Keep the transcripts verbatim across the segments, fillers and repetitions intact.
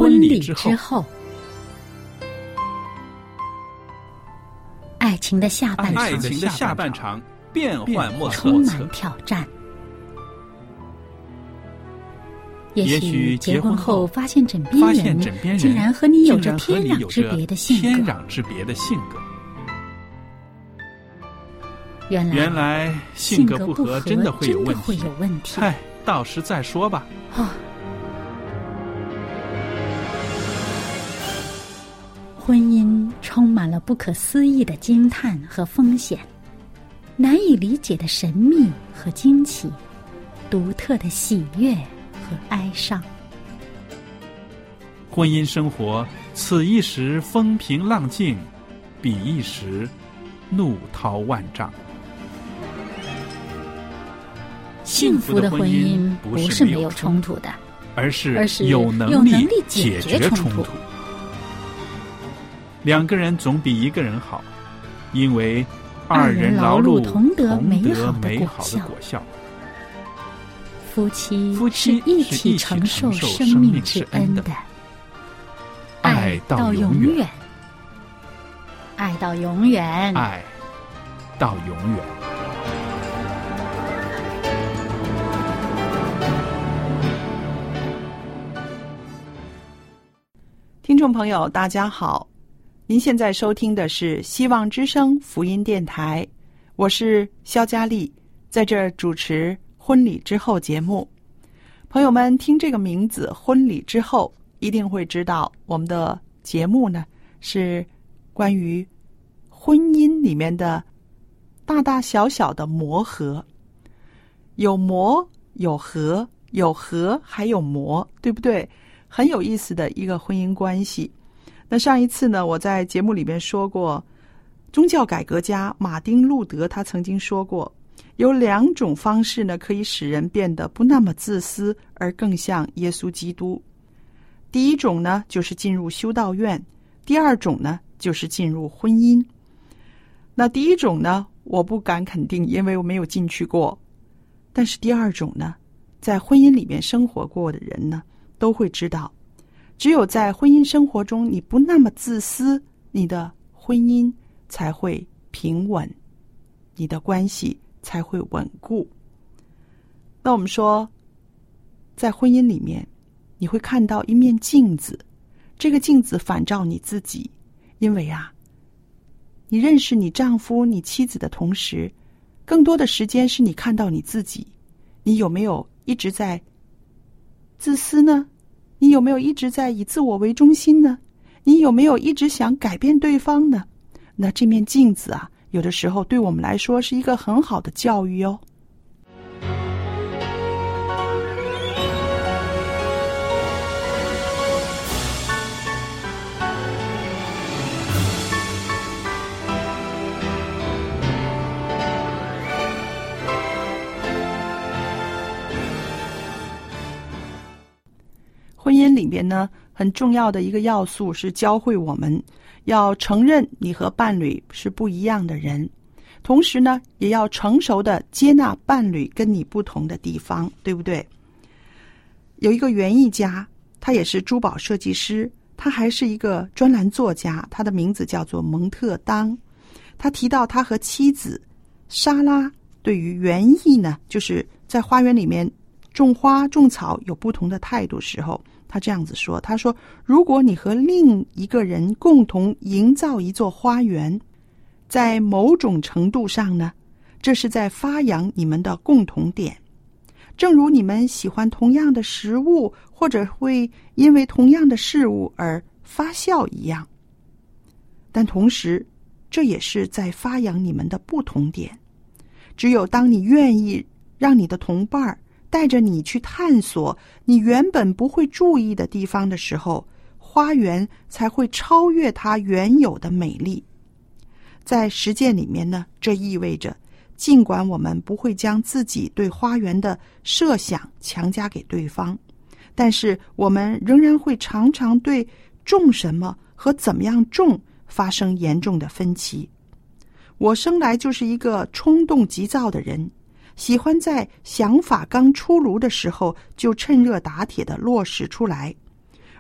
婚礼之后。爱情的下半场， 爱情的下半场变幻莫测， 充满挑战。也许结婚后发现枕边人竟然和你有着天壤之别的性格。 天壤之别的性格。 原来， 原来性格不合真的会有问题。 问题嗨，到时再说吧。 哦，婚姻充满了不可思议的惊叹和风险，难以理解的神秘和惊奇，独特的喜悦和哀伤。 婚姻生活，此一时风平浪静，彼一时怒涛万丈。 幸福的婚姻不是没有冲突的， 而是而是有能力解决冲突。两个人总比一个人好，因为二人劳碌同得美好的果效。 夫妻夫妻是一起承受生命之恩的， 爱到永远， 爱到永远， 爱到永远。 听众朋友大家好，您现在收听的是希望之声福音电台，我是肖佳丽，在这儿主持婚礼之后节目。朋友们听这个名字婚礼之后，一定会知道我们的节目呢是关于婚姻里面的大大小小的磨合，有磨有合，有合还有磨，对不对？很有意思的一个婚姻关系。那上一次呢，我在节目里面说过，宗教改革家马丁路德他曾经说过，有两种方式呢可以使人变得不那么自私，而更像耶稣基督。第一种呢就是进入修道院，第二种呢就是进入婚姻。那第一种呢我不敢肯定，因为我没有进去过，但是第二种呢，在婚姻里面生活过的人呢都会知道，只有在婚姻生活中你不那么自私，你的婚姻才会平稳，你的关系才会稳固。那我们说，在婚姻里面你会看到一面镜子，这个镜子反照你自己，因为啊，你认识你丈夫你妻子的同时，更多的时间是你看到你自己，你有没有一直在自私呢？你有没有一直在以自我为中心呢？你有没有一直想改变对方呢？那这面镜子啊，有的时候对我们来说是一个很好的教育哦。婚姻里边呢，很重要的一个要素是教会我们要承认你和伴侣是不一样的人，同时呢，也要成熟的接纳伴侣跟你不同的地方，对不对？有一个园艺家，他也是珠宝设计师，他还是一个专栏作家，他的名字叫做蒙特当。他提到他和妻子莎拉对于园艺呢，就是在花园里面种花种草有不同的态度时候，他这样子说，他说，如果你和另一个人共同营造一座花园，在某种程度上呢，这是在发扬你们的共同点，正如你们喜欢同样的食物，或者会因为同样的事物而发笑一样，但同时这也是在发扬你们的不同点。只有当你愿意让你的同伴带着你去探索你原本不会注意的地方的时候，花园才会超越它原有的美丽。在实践里面呢，这意味着尽管我们不会将自己对花园的设想强加给对方，但是我们仍然会常常对种什么和怎么样种发生严重的分歧。我生来就是一个冲动急躁的人，喜欢在想法刚出炉的时候就趁热打铁地落实出来，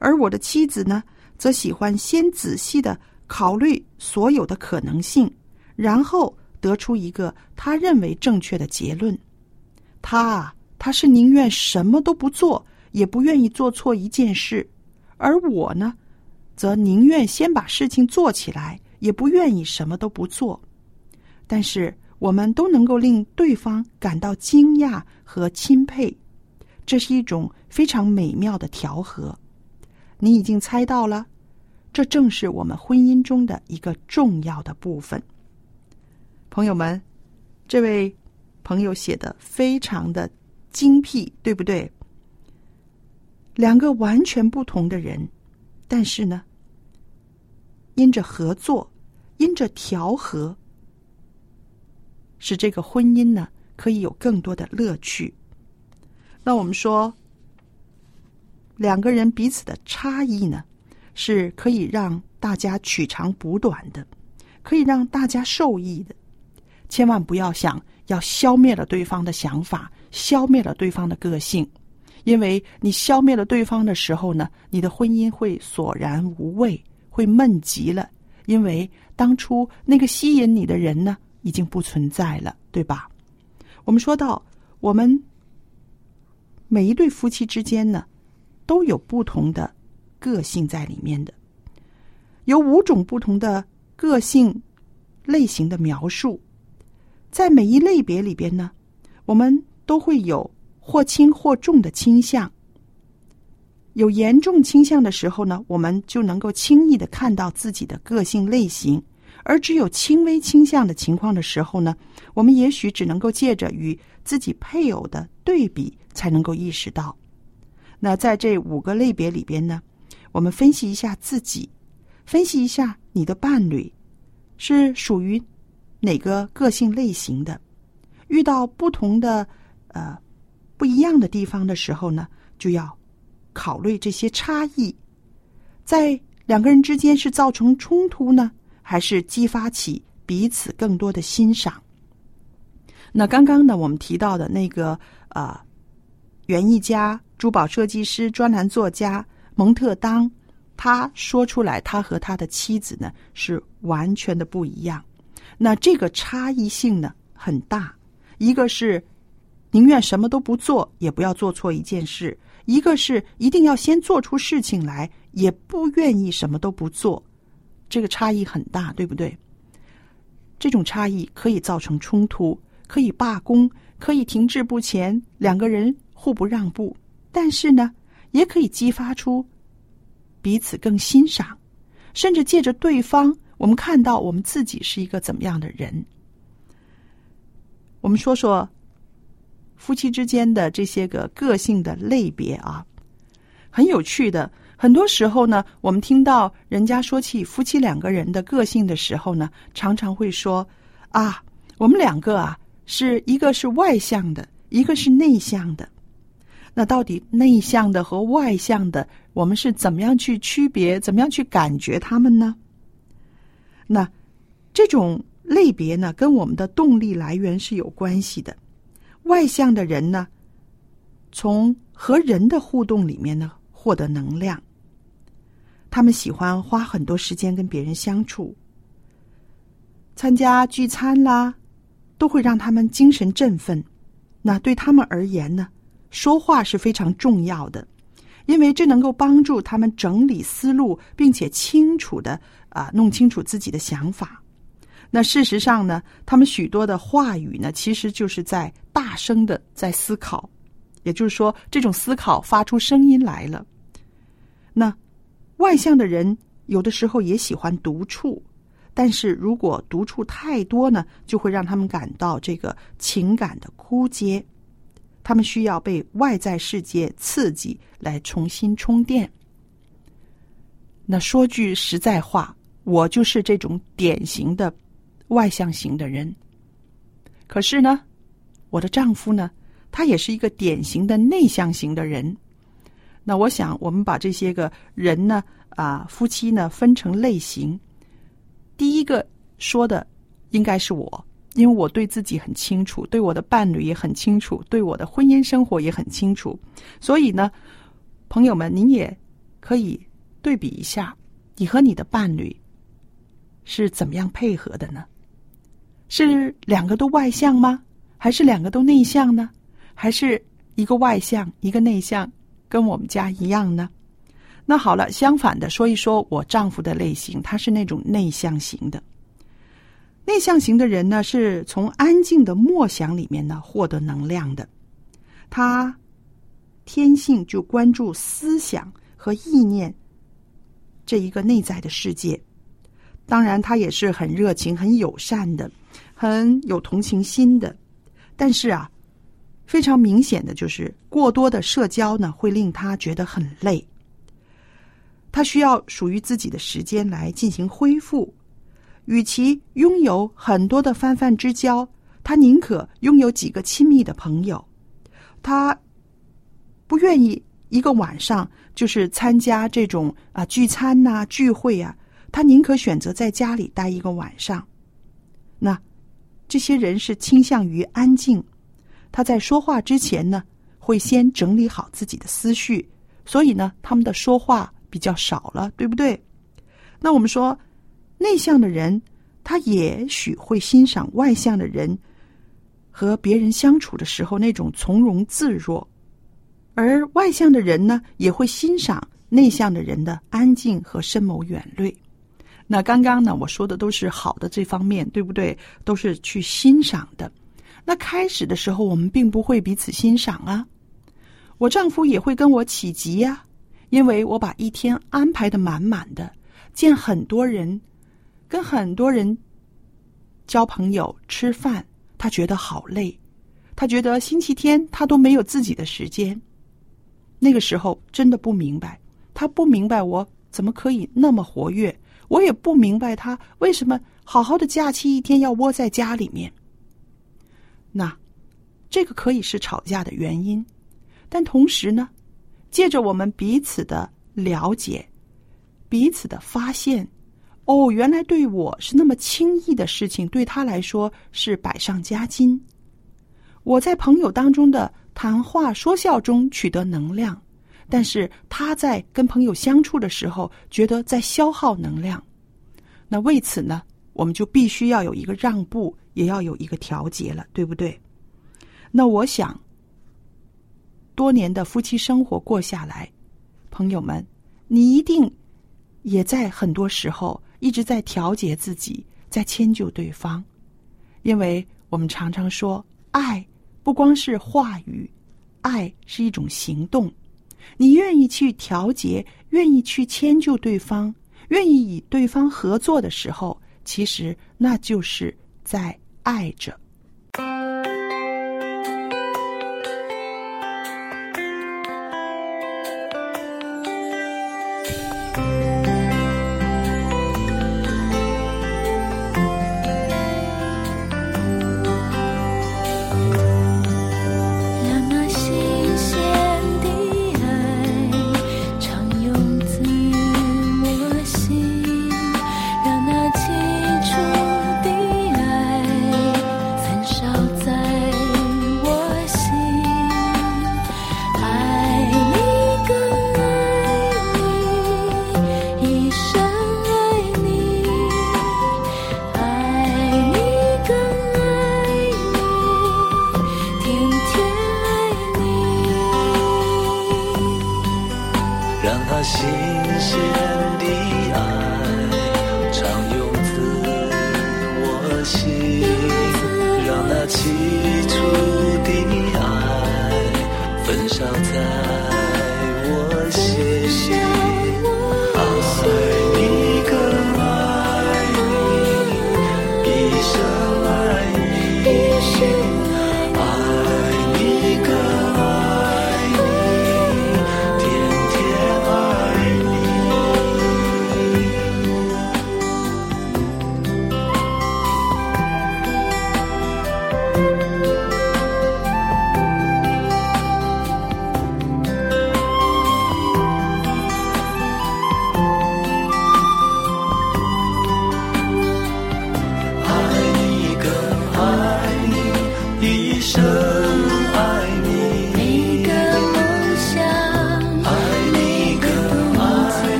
而我的妻子呢，则喜欢先仔细的考虑所有的可能性，然后得出一个他认为正确的结论。他啊，他是宁愿什么都不做，也不愿意做错一件事，而我呢，则宁愿先把事情做起来，也不愿意什么都不做。但是我们都能够令对方感到惊讶和钦佩，这是一种非常美妙的调和。你已经猜到了，这正是我们婚姻中的一个重要的部分。朋友们，这位朋友写的非常的精辟，对不对？两个完全不同的人，但是呢，因着合作，因着调和，使这个婚姻呢可以有更多的乐趣。那我们说，两个人彼此的差异呢，是可以让大家取长补短的，可以让大家受益的。千万不要想要消灭了对方的想法，消灭了对方的个性，因为你消灭了对方的时候呢，你的婚姻会索然无味，会闷极了，因为当初那个吸引你的人呢，已经不存在了，对吧？我们说到，我们每一对夫妻之间呢，都有不同的个性在里面的，有五种不同的个性类型的描述。在每一类别里边呢，我们都会有或轻或重的倾向。有严重倾向的时候呢，我们就能够轻易的看到自己的个性类型，而只有轻微倾向的情况的时候呢，我们也许只能够借着与自己配偶的对比才能够意识到。那在这五个类别里边呢，我们分析一下自己，分析一下你的伴侣是属于哪个个性类型的。遇到不同的呃不一样的地方的时候呢，就要考虑这些差异，在两个人之间是造成冲突呢，还是激发起彼此更多的欣赏。那刚刚呢，我们提到的那个呃园艺家、珠宝设计师、专栏作家蒙特当，他说出来他和他的妻子呢是完全的不一样。那这个差异性呢很大，一个是宁愿什么都不做，也不要做错一件事，一个是一定要先做出事情来，也不愿意什么都不做。这个差异很大，对不对？这种差异可以造成冲突，可以罢工，可以停滞不前，两个人互不让步，但是呢，也可以激发出彼此更欣赏，甚至借着对方，我们看到我们自己是一个怎么样的人。我们说说夫妻之间的这些个个性的类别啊，很有趣的。很多时候呢，我们听到人家说起夫妻两个人的个性的时候呢，常常会说啊，我们两个啊，是一个是外向的，一个是内向的。那到底内向的和外向的，我们是怎么样去区别，怎么样去感觉他们呢？那这种类别呢，跟我们的动力来源是有关系的。外向的人呢，从和人的互动里面呢，获得能量。他们喜欢花很多时间跟别人相处，参加聚餐啦，都会让他们精神振奋。那对他们而言呢，说话是非常重要的，因为这能够帮助他们整理思路，并且清楚的啊、呃、弄清楚自己的想法。那事实上呢，他们许多的话语呢，其实就是在大声的在思考，也就是说，这种思考发出声音来了。那外向的人有的时候也喜欢独处，但是如果独处太多呢，就会让他们感到这个情感的枯竭，他们需要被外在世界刺激来重新充电。那说句实在话，我就是这种典型的外向型的人。可是呢，我的丈夫呢，他也是一个典型的内向型的人。那我想我们把这些个人呢啊夫妻呢分成类型。第一个说的应该是我，因为我对自己很清楚，对我的伴侣也很清楚，对我的婚姻生活也很清楚。所以呢，朋友们，您也可以对比一下，你和你的伴侣是怎么样配合的呢？是两个都外向吗？还是两个都内向呢？还是一个外向一个内向，跟我们家一样呢？那好了，相反的说一说我丈夫的类型，他是那种内向型的。内向型的人呢，是从安静的默想里面呢获得能量的。他天性就关注思想和意念这一个内在的世界。当然他也是很热情很友善的，很有同情心的。但是啊，非常明显的就是过多的社交呢会令他觉得很累。他需要属于自己的时间来进行恢复。与其拥有很多的泛泛之交，他宁可拥有几个亲密的朋友。他不愿意一个晚上就是参加这种啊聚餐呐、啊、聚会啊，他宁可选择在家里待一个晚上。那这些人是倾向于安静，他在说话之前呢，会先整理好自己的思绪，所以呢，他们的说话比较少了，对不对？那我们说，内向的人，他也许会欣赏外向的人和别人相处的时候那种从容自若，而外向的人呢，也会欣赏内向的人的安静和深谋远虑。那刚刚呢，我说的都是好的这方面，对不对？都是去欣赏的。那开始的时候，我们并不会彼此欣赏啊。我丈夫也会跟我起急呀、啊，因为我把一天安排得满满的，见很多人，跟很多人交朋友吃饭，他觉得好累，他觉得星期天他都没有自己的时间。那个时候真的不明白，他不明白我怎么可以那么活跃，我也不明白他为什么好好的假期一天要窝在家里面。那这个可以是吵架的原因，但同时呢，借着我们彼此的了解，彼此的发现，哦，原来对我是那么轻易的事情，对他来说是百上加斤。我在朋友当中的谈话说笑中取得能量，但是他在跟朋友相处的时候觉得在消耗能量。那为此呢，我们就必须要有一个让步，也要有一个调节了，对不对？那我想多年的夫妻生活过下来，朋友们，你一定也在很多时候一直在调节自己，在迁就对方。因为我们常常说，爱不光是话语，爱是一种行动。你愿意去调节，愿意去迁就对方，愿意与对方合作的时候，其实那就是在爱着。 让那起初的爱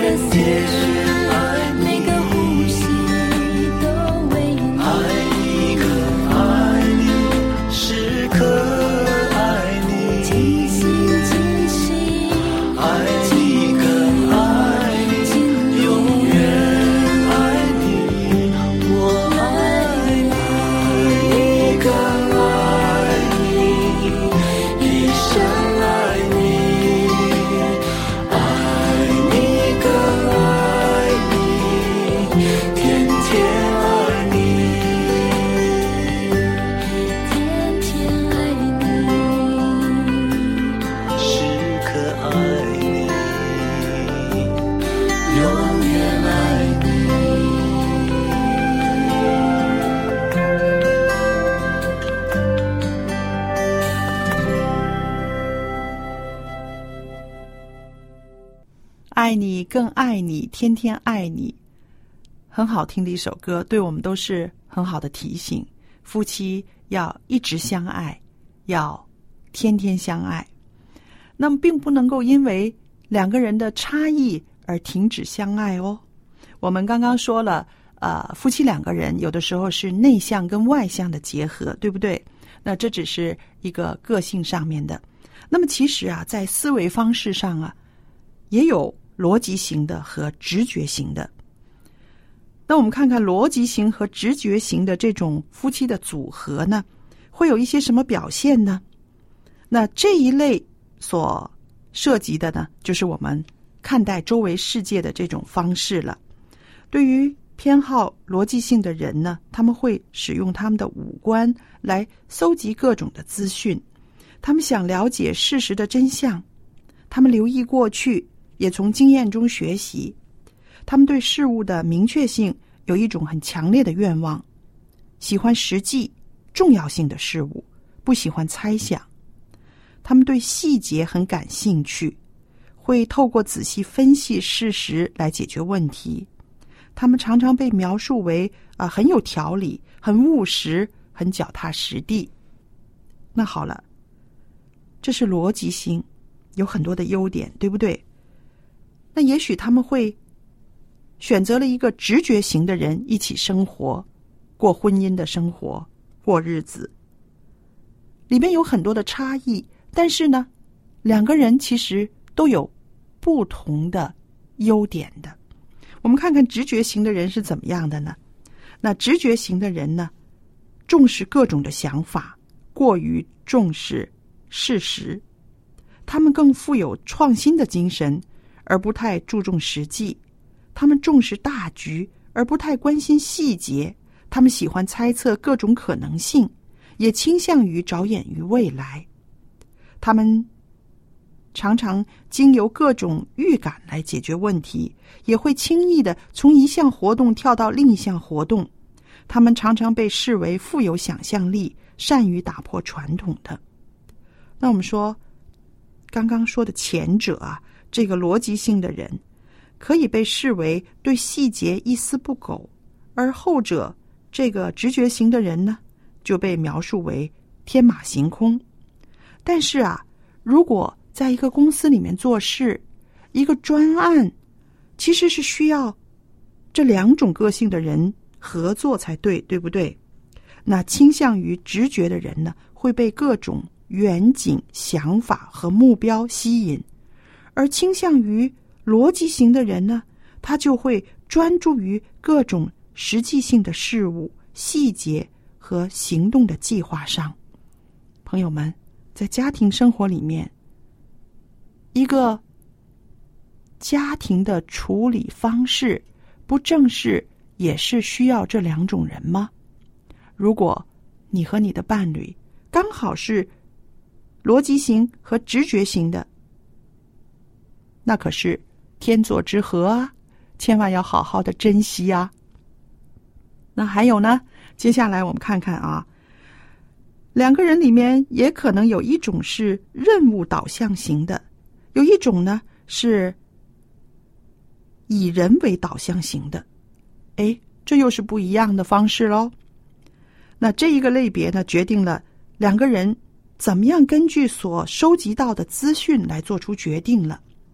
爱你更爱你，天天爱你，很好听的一首歌，对我们都是很好的提醒。夫妻要一直相爱，要天天相爱。那么并不能够因为两个人的差异而停止相爱哦。我们刚刚说了，呃，夫妻两个人有的时候是内向跟外向的结合，对不对？那这只是一个个性上面的。那么其实啊，在思维方式上啊，也有逻辑型的和直觉型的。那我们看看逻辑型和直觉型的这种夫妻的组合呢，会有一些什么表现呢？那这一类所涉及的呢，就是我们看待周围世界的这种方式了。对于偏好逻辑性的人呢，他们会使用他们的五官来搜集各种的资讯，他们想了解事实的真相，他们留意过去，也从经验中学习。他们对事物的明确性有一种很强烈的愿望，喜欢实际重要性的事物，不喜欢猜想。他们对细节很感兴趣，会透过仔细分析事实来解决问题。他们常常被描述为啊、呃、很有条理、很务实、很脚踏实地。那好了，这是逻辑性，有很多的优点，对不对？那也许他们会选择了一个直觉型的人一起生活，过婚姻的生活，过日子。里面有很多的差异，但是呢，两个人其实都有不同的优点的。我们看看直觉型的人是怎么样的呢？那直觉型的人呢，重视各种的想法，过于重视事实。他们更富有创新的精神，而不太注重实际。他们重视大局，而不太关心细节。他们喜欢猜测各种可能性，也倾向于着眼于未来。他们常常经由各种预感来解决问题，也会轻易的从一项活动跳到另一项活动。他们常常被视为富有想象力、善于打破传统的。那我们说，刚刚说的前者啊，这个逻辑性的人，可以被视为对细节一丝不苟，而后者这个直觉型的人呢，就被描述为天马行空。但是啊，如果在一个公司里面做事，一个专案其实是需要这两种个性的人合作才对，对不对？那倾向于直觉的人呢，会被各种远景、想法和目标吸引，而倾向于逻辑型的人呢，他就会专注于各种实际性的事物、细节和行动的计划上。朋友们，在家庭生活里面，一个家庭的处理方式，不正是也是需要这两种人吗？如果你和你的伴侣刚好是逻辑型和直觉型的，那可是天作之合啊，千万要好好的珍惜啊。那还有呢，接下来我们看看啊，两个人里面也可能有一种是任务导向型的，有一种呢是以人为导向型的。诶，这又是不一样的方式咯。那这一个类别呢，决定了两个人怎么样根据所收集到的资讯来做出决定了。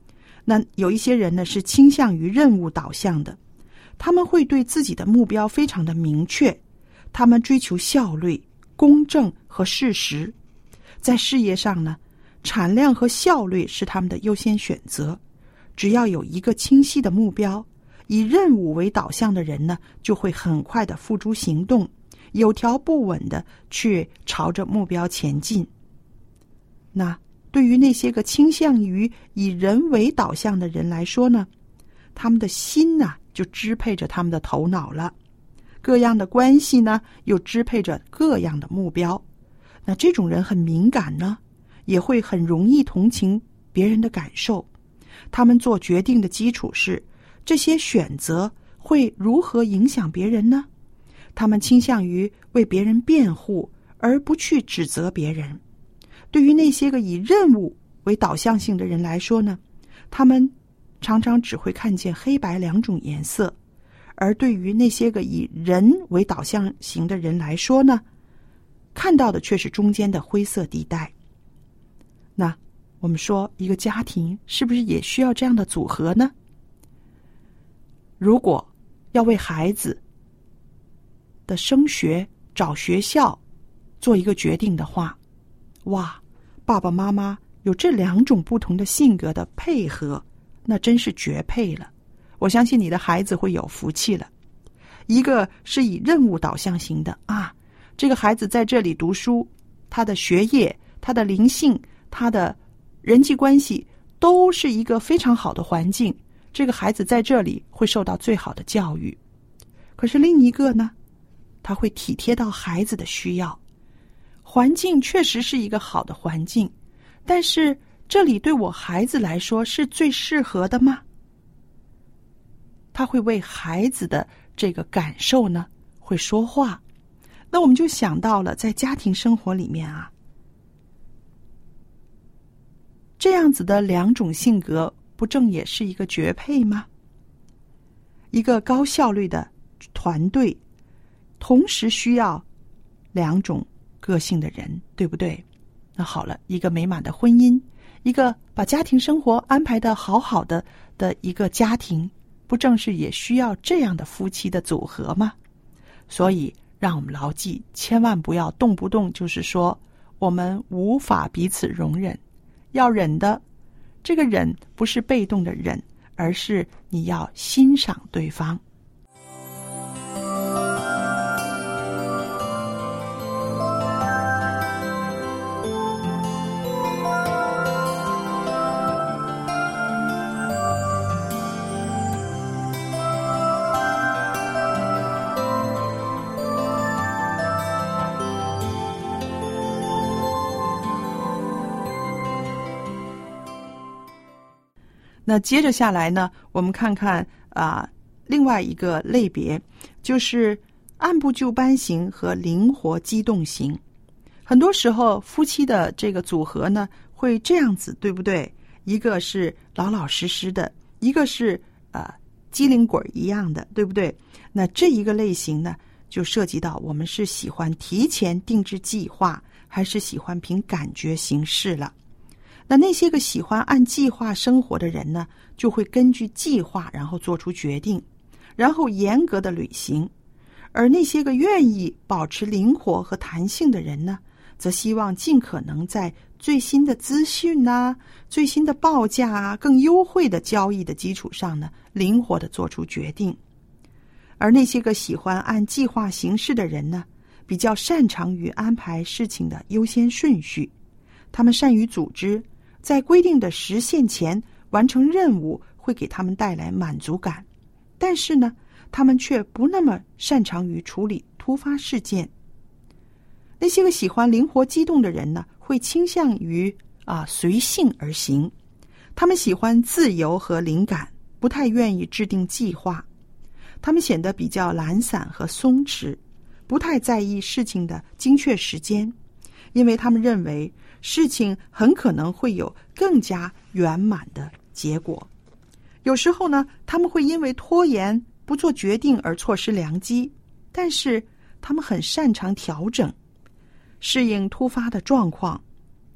那有一些人呢是倾向于任务导向的，他们会对自己的目标非常的明确，他们追求效率、公正和事实。在事业上呢，产量和效率是他们的优先选择。只要有一个清晰的目标，以任务为导向的人呢，就会很快的付诸行动，有条不紊的去朝着目标前进。那对于那些个倾向于以人为导向的人来说呢，他们的心呢就支配着他们的头脑了，各样的关系呢又支配着各样的目标。那这种人很敏感呢，也会很容易同情别人的感受。他们做决定的基础是这些选择会如何影响别人呢？他们倾向于为别人辩护，而不去指责别人。对于那些个以任务为导向性的人来说呢，他们常常只会看见黑白两种颜色，而对于那些个以人为导向型的人来说呢，看到的却是中间的灰色地带。那我们说一个家庭是不是也需要这样的组合呢？如果要为孩子的升学、找学校做一个决定的话，哇，爸爸妈妈有这两种不同的性格的配合，那真是绝配了。我相信你的孩子会有福气了。一个是以任务导向型的啊，这个孩子在这里读书，他的学业、他的灵性、他的人际关系都是一个非常好的环境，这个孩子在这里会受到最好的教育。可是另一个呢，他会体贴到孩子的需要，环境确实是一个好的环境，但是这里对我孩子来说是最适合的吗？他会为孩子的这个感受呢会说话。那我们就想到了在家庭生活里面啊，这样子的两种性格不正也是一个绝配吗？一个高效率的团队同时需要两种个性的人，对不对？那好了，一个美满的婚姻，一个把家庭生活安排得好好的的一个家庭，不正是也需要这样的夫妻的组合吗？所以让我们牢记，千万不要动不动就是说我们无法彼此容忍。要忍的，这个忍不是被动的忍，而是你要欣赏对方。那接着下来呢，我们看看啊，另外一个类别就是按部就班型和灵活机动型。很多时候夫妻的这个组合呢会这样子，对不对？一个是老老实实的，一个是呃机灵鬼一样的，对不对？那这一个类型呢就涉及到我们是喜欢提前定制计划，还是喜欢凭感觉行事了。那那些个喜欢按计划生活的人呢，就会根据计划然后做出决定，然后严格的履行。而那些个愿意保持灵活和弹性的人呢，则希望尽可能在最新的资讯啊、最新的报价啊、更优惠的交易的基础上呢，灵活的做出决定。而那些个喜欢按计划行事的人呢，比较擅长于安排事情的优先顺序，他们善于组织，在规定的时限前完成任务会给他们带来满足感，但是呢，他们却不那么擅长于处理突发事件。那些个喜欢灵活机动的人呢，会倾向于啊随性而行，他们喜欢自由和灵感，不太愿意制定计划。他们显得比较懒散和松弛，不太在意事情的精确时间，因为他们认为事情很可能会有更加圆满的结果。有时候呢，他们会因为拖延不做决定而错失良机，但是他们很擅长调整，适应突发的状况，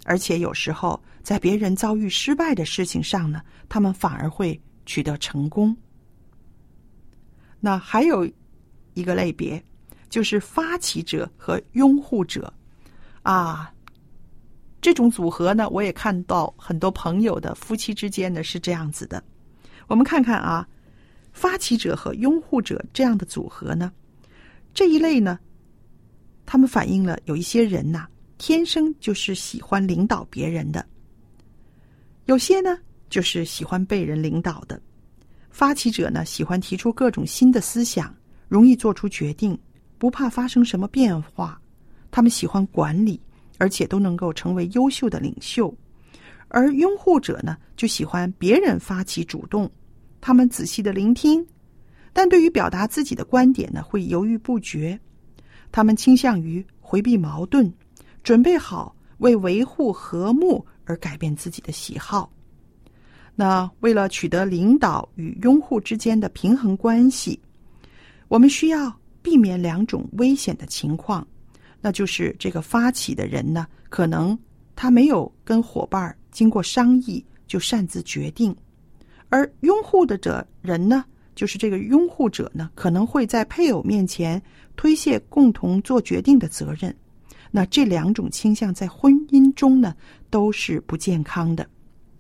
而且有时候在别人遭遇失败的事情上呢，他们反而会取得成功。那还有一个类别，就是发起者和拥护者啊。这种组合呢，我也看到很多朋友的夫妻之间呢是这样子的。我们看看啊，发起者和拥护者这样的组合呢，这一类呢，他们反映了有一些人呐、啊，天生就是喜欢领导别人的，有些呢就是喜欢被人领导的。发起者呢，喜欢提出各种新的思想，容易做出决定，不怕发生什么变化。他们喜欢管理，而且都能够成为优秀的领袖。而拥护者呢，就喜欢别人发起主动，他们仔细的聆听，但对于表达自己的观点呢，会犹豫不决。他们倾向于回避矛盾，准备好为维护和睦而改变自己的喜好。那为了取得领导与拥护之间的平衡关系，我们需要避免两种危险的情况，那就是这个发起的人呢，可能他没有跟伙伴经过商议就擅自决定，而拥护的者人呢，就是这个拥护者呢，可能会在配偶面前推卸共同做决定的责任。那这两种倾向在婚姻中呢，都是不健康的。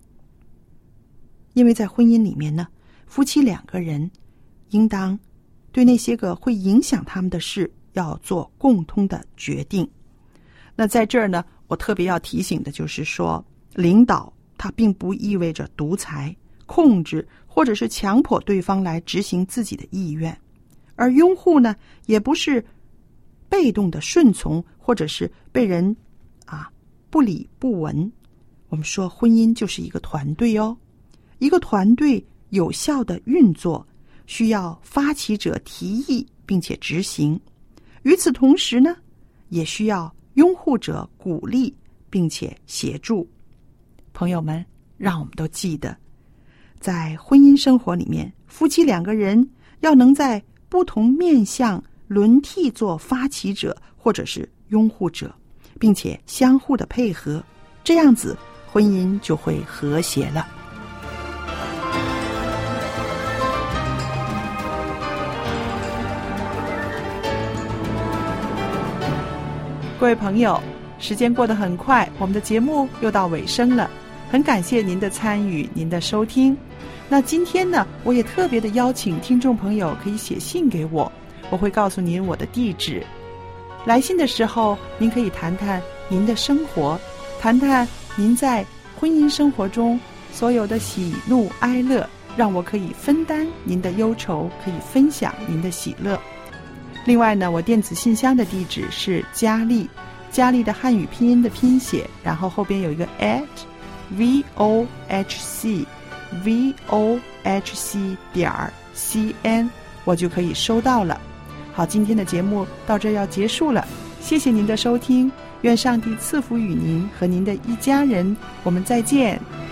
因为在婚姻里面呢，夫妻两个人应当对那些个会影响他们的事要做共通的决定。那在这儿呢，我特别要提醒的就是说，领导它并不意味着独裁、控制或者是强迫对方来执行自己的意愿，而拥护呢，也不是被动的顺从，或者是被人啊不理不闻。我们说婚姻就是一个团队哦，一个团队有效的运作，需要发起者提议并且执行，与此同时呢，也需要拥护者鼓励并且协助。朋友们，让我们都记得，在婚姻生活里面，夫妻两个人要能在不同面向轮替做发起者或者是拥护者，并且相互的配合，这样子婚姻就会和谐了。各位朋友，时间过得很快，我们的节目又到尾声了，很感谢您的参与，您的收听。那今天呢，我也特别的邀请听众朋友可以写信给我，我会告诉您我的地址。来信的时候，您可以谈谈您的生活，谈谈您在婚姻生活中所有的喜怒哀乐，让我可以分担您的忧愁，可以分享您的喜乐。另外呢，我电子信箱的地址是佳丽，佳丽的汉语拼音的拼写，然后后边有一个 at vohc vohc 点 cn， 我就可以收到了。好，今天的节目到这要结束了，谢谢您的收听，愿上帝赐福与您和您的一家人，我们再见。